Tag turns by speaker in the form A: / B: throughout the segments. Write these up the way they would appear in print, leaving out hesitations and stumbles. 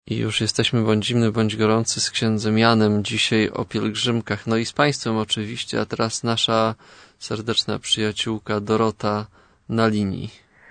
A: I już jesteśmy bądź zimny, bądź gorący z księdzem Janem dzisiaj o pielgrzymkach. No i z Państwem oczywiście, a teraz nasza serdeczna przyjaciółka Dorota na linii.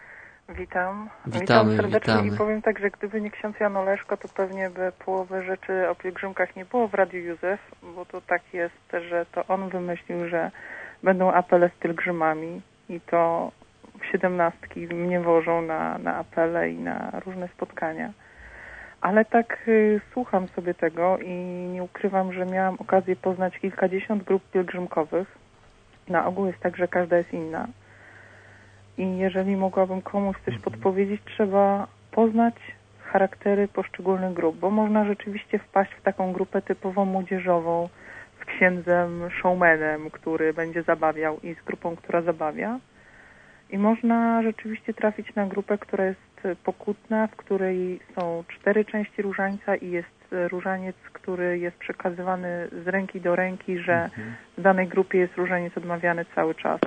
B: Witam serdecznie i powiem tak, że gdyby nie ksiądz Jan Oleszko, to pewnie by połowy rzeczy o pielgrzymkach nie było w Radiu Józef, bo to tak jest, że to on wymyślił, że będą apele z pielgrzymami i to w 17 mnie wożą na apele i na różne spotkania. Ale tak słucham sobie tego i nie ukrywam, że miałam okazję poznać kilkadziesiąt grup pielgrzymkowych. Na ogół jest tak, że każda jest inna. I jeżeli mogłabym komuś coś podpowiedzieć, trzeba poznać charaktery poszczególnych grup, bo można rzeczywiście wpaść w taką grupę typowo młodzieżową z księdzem showmanem, który będzie zabawiał i z grupą, która zabawia. I można rzeczywiście trafić na grupę, która jest pokutna, w której są 4 części różańca i jest różaniec, który jest przekazywany z ręki do ręki, że w danej grupie jest różaniec odmawiany cały czas.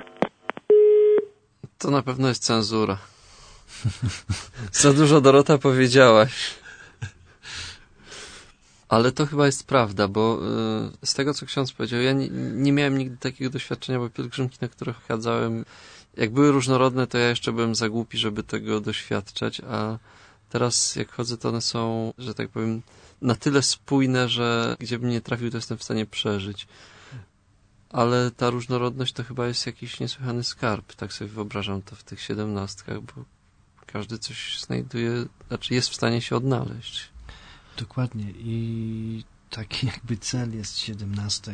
A: To na pewno jest cenzura. Za dużo, Dorota, powiedziałaś. Ale to chyba jest prawda, bo z tego, co ksiądz powiedział, ja nie miałem nigdy takiego doświadczenia, bo pielgrzymki, na które chadzałem, jak były różnorodne, to ja jeszcze byłem za głupi, żeby tego doświadczać, a teraz jak chodzę, to one są, że tak powiem, na tyle spójne, że gdzie bym nie trafił, to jestem w stanie przeżyć. Ale ta różnorodność to chyba jest jakiś niesłychany skarb, tak sobie wyobrażam to w tych 17, bo każdy coś znajduje, znaczy jest w stanie się odnaleźć.
C: Dokładnie i taki jakby cel jest 17,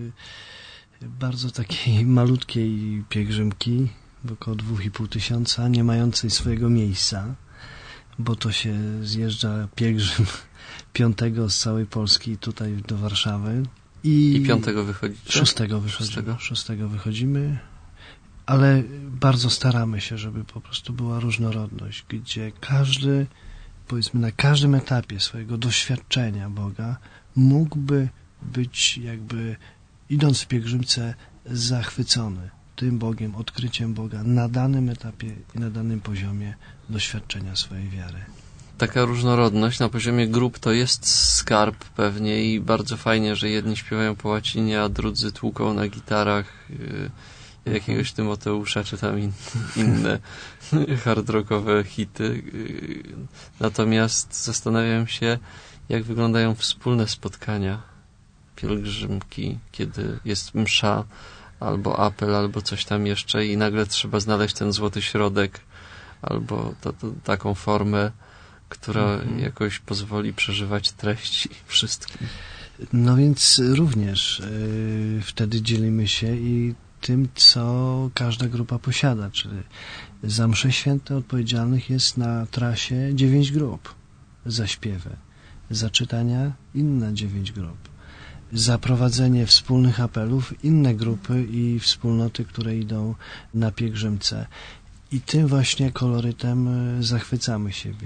C: bardzo takiej malutkiej pielgrzymki, około 2500, nie mającej swojego miejsca, bo to się zjeżdża pielgrzym 5 z całej Polski tutaj do Warszawy.
A: I 5 wychodzicie?
C: 6 wychodzimy, ale bardzo staramy się, żeby po prostu była różnorodność, gdzie każdy, powiedzmy, na każdym etapie swojego doświadczenia Boga mógłby być jakby, idąc w pielgrzymce, zachwycony tym Bogiem, odkryciem Boga na danym etapie i na danym poziomie doświadczenia swojej wiary.
A: Taka różnorodność na poziomie grup to jest skarb pewnie i bardzo fajnie, że jedni śpiewają po łacinie, a drudzy tłuką na gitarach jakiegoś Tymoteusza, czy tam inne hard rockowe hity. Natomiast zastanawiam się, jak wyglądają wspólne spotkania, pielgrzymki, kiedy jest msza, albo apel, albo coś tam jeszcze i nagle trzeba znaleźć ten złoty środek, albo taką formę, która jakoś pozwoli przeżywać treści wszystkim.
C: No więc również wtedy dzielimy się i tym, co każda grupa posiada, czyli za msze święte odpowiedzialnych jest na trasie 9 grup, za śpiewy, za czytania inne 9 grup, za prowadzenie wspólnych apelów inne grupy i wspólnoty, które idą na pielgrzymce. I tym właśnie kolorytem zachwycamy siebie.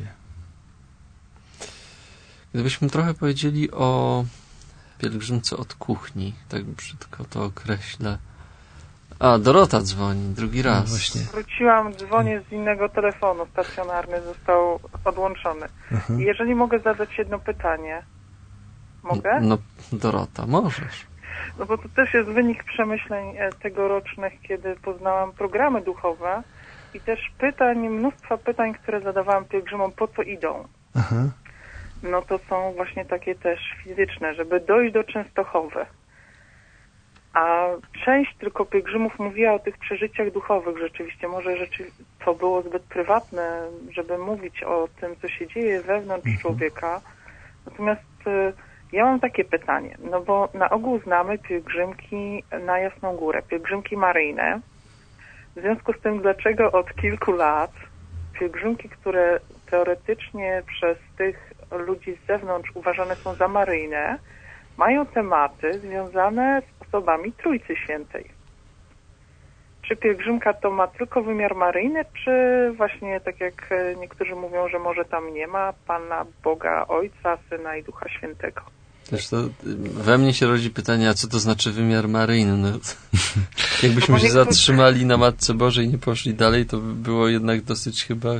A: Gdybyśmy trochę powiedzieli o pielgrzymce od kuchni, tak brzydko to określę. A, Dorota dzwoni, drugi raz. No
C: właśnie.
B: Wróciłam, dzwonię z innego telefonu, stacjonarny został odłączony. I jeżeli mogę zadać jedno pytanie. Mogę?
A: No, Dorota, możesz.
B: No bo to też jest wynik przemyśleń tegorocznych, kiedy poznałam programy duchowe i też mnóstwa pytań, które zadawałam pielgrzymom, po co idą.
C: Aha.
B: No to są właśnie takie też fizyczne, żeby dojść do Częstochowy. A część tylko pielgrzymów mówiła o tych przeżyciach duchowych rzeczywiście. Może to było zbyt prywatne, żeby mówić o tym, co się dzieje wewnątrz człowieka. Natomiast ja mam takie pytanie, no bo na ogół znamy pielgrzymki na Jasną Górę, pielgrzymki maryjne. W związku z tym, dlaczego od kilku lat pielgrzymki, które teoretycznie przez tych ludzi z zewnątrz uważane są za maryjne, mają tematy związane z osobami Trójcy Świętej. Czy pielgrzymka to ma tylko wymiar maryjny, czy właśnie tak jak niektórzy mówią, że może tam nie ma Pana Boga Ojca, Syna i Ducha Świętego?
A: Też to we mnie się rodzi pytanie, a co to znaczy wymiar maryjny? Jakbyśmy się zatrzymali na Matce Bożej i nie poszli dalej, to by było jednak dosyć chyba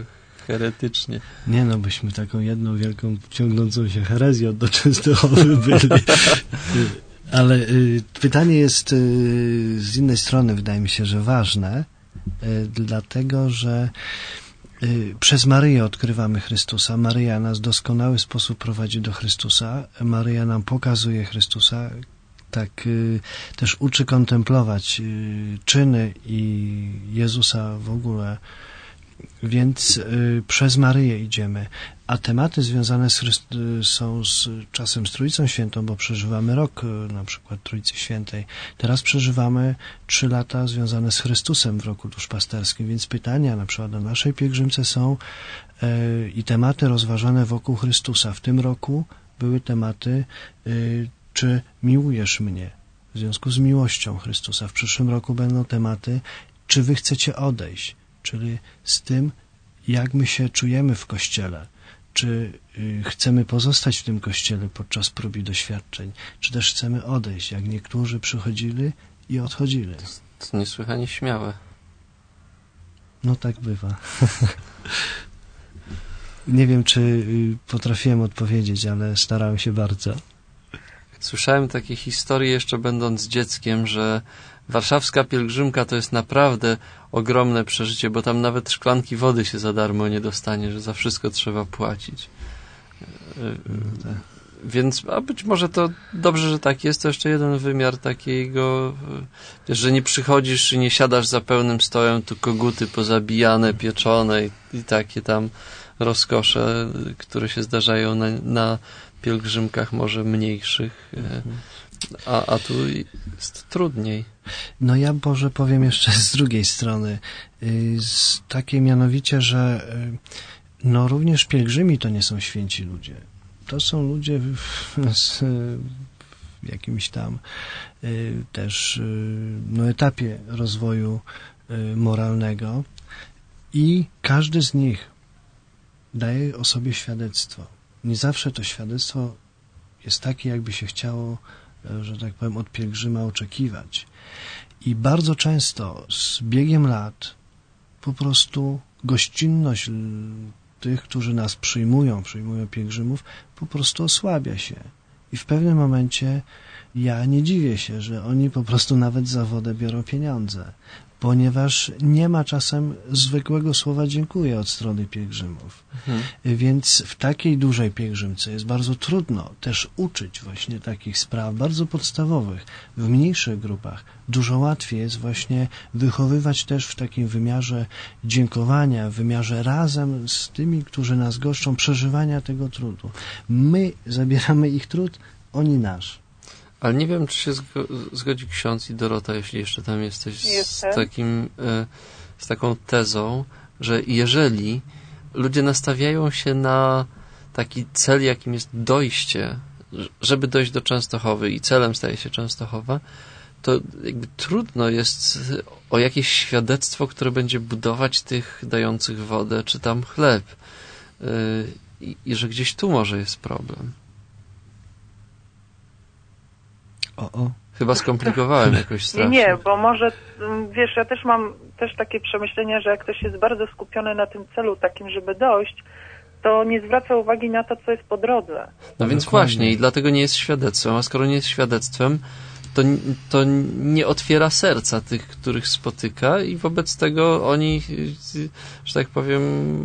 A: heretycznie.
C: Nie no, byśmy taką jedną wielką, ciągnącą się herezją do Częstochowy byli. Ale pytanie jest z innej strony, wydaje mi się, że ważne, dlatego, że przez Maryję odkrywamy Chrystusa. Maryja nas w doskonały sposób prowadzi do Chrystusa. Maryja nam pokazuje Chrystusa. Tak też uczy kontemplować czyny i Jezusa w ogóle. Więc przez Maryję idziemy. A tematy związane są czasem z Trójcą Świętą, bo przeżywamy rok na przykład Trójcy Świętej. Teraz przeżywamy 3 lata związane z Chrystusem w roku duszpasterskim, więc pytania na przykład na naszej pielgrzymce są i tematy rozważane wokół Chrystusa. W tym roku były tematy czy miłujesz mnie? W związku z miłością Chrystusa. W przyszłym roku będą tematy, czy wy chcecie odejść? Czyli z tym, jak my się czujemy w Kościele. Czy chcemy pozostać w tym Kościele podczas prób i doświadczeń, czy też chcemy odejść, jak niektórzy przychodzili i odchodzili.
A: To niesłychanie śmiałe.
C: No tak bywa. Nie wiem, czy potrafiłem odpowiedzieć, ale starałem się bardzo.
A: Słyszałem takie historie jeszcze będąc dzieckiem, że warszawska pielgrzymka to jest naprawdę ogromne przeżycie, bo tam nawet szklanki wody się za darmo nie dostanie, że za wszystko trzeba płacić.
C: No tak.
A: Więc, a być może to dobrze, że tak jest, to jeszcze jeden wymiar takiego, wiesz, że nie przychodzisz i nie siadasz za pełnym stołem, tu koguty pozabijane, pieczone i takie tam rozkosze, które się zdarzają na pielgrzymkach może mniejszych, a tu jest trudniej.
C: No ja może powiem jeszcze z drugiej strony, takiej mianowicie, że no również pielgrzymi to nie są święci ludzie. To są ludzie w jakimś tam też no, etapie rozwoju moralnego i każdy z nich daje o sobie świadectwo. Nie zawsze to świadectwo jest takie, jakby się chciało, że tak powiem, od pielgrzyma oczekiwać. I bardzo często z biegiem lat po prostu gościnność tych, którzy nas przyjmują pielgrzymów, po prostu osłabia się. I w pewnym momencie ja nie dziwię się, że oni po prostu nawet za wodę biorą pieniądze, ponieważ nie ma czasem zwykłego słowa dziękuję od strony pielgrzymów. Więc w takiej dużej pielgrzymce jest bardzo trudno też uczyć właśnie takich spraw bardzo podstawowych. W mniejszych grupach dużo łatwiej jest właśnie wychowywać też w takim wymiarze dziękowania, w wymiarze razem z tymi, którzy nas goszczą, przeżywania tego trudu. My zabieramy ich trud, oni nasz.
A: Ale nie wiem, czy się zgodzi ksiądz i Dorota, jeśli jeszcze tam jesteś, z taką tezą, że jeżeli ludzie nastawiają się na taki cel, jakim jest dojście, żeby dojść do Częstochowy i celem staje się Częstochowa, to jakby trudno jest o jakieś świadectwo, które będzie budować tych dających wodę, czy tam chleb. I że gdzieś tu może jest problem. Chyba skomplikowałem jakoś strasznie.
B: Nie, bo może, wiesz, ja też mam takie przemyślenia, że jak ktoś jest bardzo skupiony na tym celu takim, żeby dojść, to nie zwraca uwagi na to, co jest po drodze.
A: No więc właśnie, i dlatego nie jest świadectwem, a skoro nie jest świadectwem, to nie otwiera serca tych, których spotyka i wobec tego oni, że tak powiem,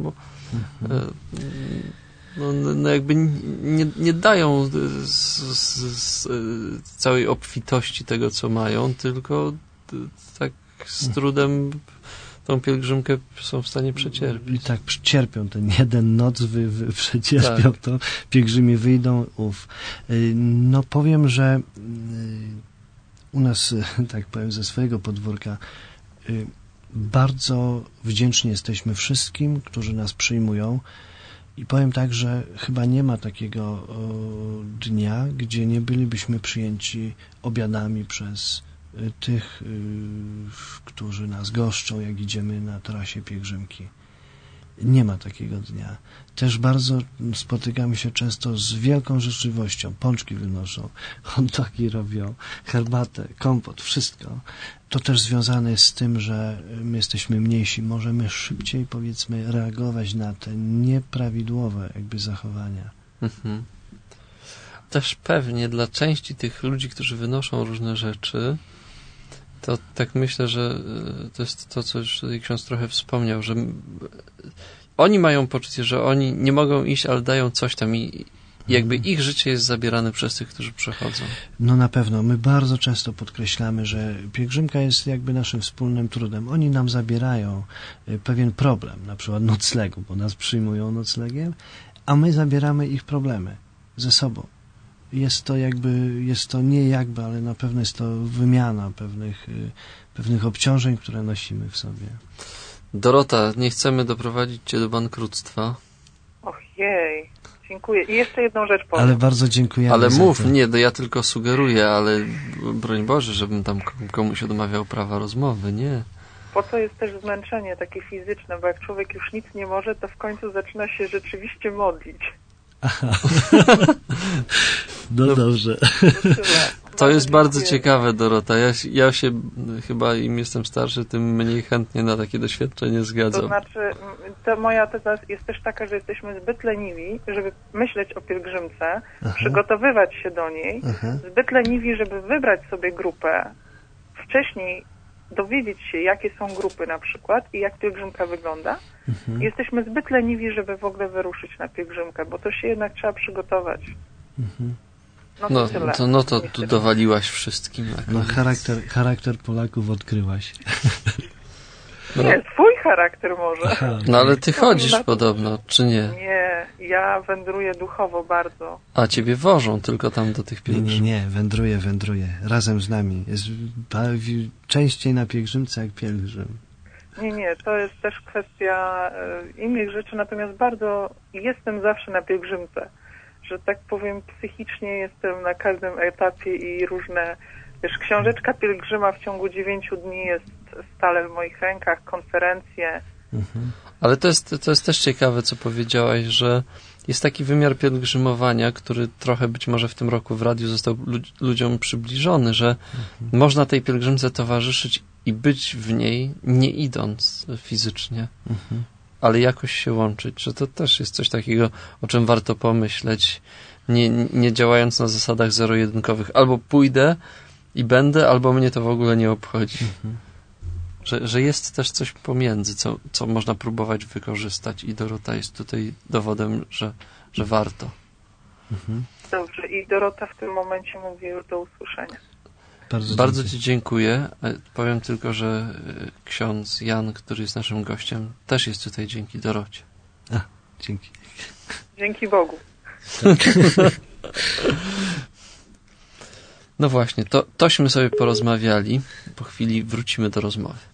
A: no jakby nie dają z całej obfitości tego, co mają, tylko tak z trudem tą pielgrzymkę są w stanie przecierpieć.
C: I tak cierpią ten jeden noc, przecierpią to, pielgrzymi wyjdą, No powiem, że u nas, tak powiem, ze swojego podwórka bardzo wdzięczni jesteśmy wszystkim, którzy nas przyjmują. I powiem tak, że chyba nie ma takiego dnia, gdzie nie bylibyśmy przyjęci obiadami przez tych, którzy nas goszczą, jak idziemy na trasie pielgrzymki. Nie ma takiego dnia. Też bardzo spotykamy się często z wielką życzliwością. Pączki wynoszą, hot dogi robią, herbatę, kompot, wszystko. To też związane jest z tym, że my jesteśmy mniejsi, możemy szybciej, powiedzmy, reagować na te nieprawidłowe jakby zachowania. Mhm.
A: Też pewnie dla części tych ludzi, którzy wynoszą różne rzeczy, to tak myślę, że to jest to, co już tutaj ksiądz trochę wspomniał, że oni mają poczucie, że oni nie mogą iść, ale dają coś tam i jakby ich życie jest zabierane przez tych, którzy przechodzą.
C: No na pewno. My bardzo często podkreślamy, że pielgrzymka jest jakby naszym wspólnym trudem. Oni nam zabierają pewien problem, na przykład noclegu, bo nas przyjmują noclegiem, a my zabieramy ich problemy ze sobą. Jest to nie jakby, ale na pewno jest to wymiana pewnych obciążeń, które nosimy w sobie.
A: Dorota, nie chcemy doprowadzić cię do bankructwa.
B: Ojej, dziękuję. I jeszcze jedną rzecz powiem.
C: Ale bardzo dziękujemy.
A: Ale mów, nie, ja tylko sugeruję, ale broń Boże, żebym tam komuś odmawiał prawa rozmowy, nie.
B: Po co jest też zmęczenie takie fizyczne, bo jak człowiek już nic nie może, to w końcu zaczyna się rzeczywiście modlić.
C: Aha. No dobrze.
A: To jest bardzo ciekawe, Dorota. Ja się chyba im jestem starszy, tym mniej chętnie na takie doświadczenie zgadzam.
B: To znaczy, moja teza jest też taka, że jesteśmy zbyt leniwi, żeby myśleć o pielgrzymce, przygotowywać się do niej, zbyt leniwi, żeby wybrać sobie grupę, wcześniej dowiedzieć się, jakie są grupy na przykład i jak pielgrzymka wygląda. Jesteśmy zbyt leniwi, żeby w ogóle wyruszyć na pielgrzymkę, bo to się jednak trzeba przygotować.
A: No to tu dowaliłaś wszystkim.
C: No charakter Polaków odkryłaś.
B: Nie, swój charakter może.
C: Aha.
A: No ale ty chodzisz podobno, czy nie?
B: Nie, ja wędruję duchowo bardzo.
A: A ciebie wożą tylko tam do tych pielgrzymów?
C: Nie, wędruję. Razem z nami. Jest częściej na pielgrzymce jak pielgrzym.
B: Nie, to jest też kwestia innych rzeczy, natomiast bardzo jestem zawsze na pielgrzymce. Że tak powiem, psychicznie jestem na każdym etapie i różne, książeczka pielgrzyma w ciągu 9 dni jest stale w moich rękach, konferencje.
A: Ale to jest też ciekawe, co powiedziałaś, że jest taki wymiar pielgrzymowania, który trochę być może w tym roku w radiu został ludziom przybliżony, że można tej pielgrzymce towarzyszyć i być w niej, nie idąc fizycznie. Ale jakoś się łączyć, że to też jest coś takiego, o czym warto pomyśleć, nie działając na zasadach zero-jedynkowych. Albo pójdę i będę, albo mnie to w ogóle nie obchodzi. Że jest też coś pomiędzy, co można próbować wykorzystać i Dorota jest tutaj dowodem, że warto.
B: Dobrze, i Dorota w tym momencie mówi już do usłyszenia.
A: Bardzo Ci dziękuję. Powiem tylko, że ksiądz Jan, który jest naszym gościem, też jest tutaj dzięki Dorocie.
C: Dzięki.
B: Dzięki Bogu.
A: No właśnie, tośmy sobie porozmawiali. Po chwili wrócimy do rozmowy.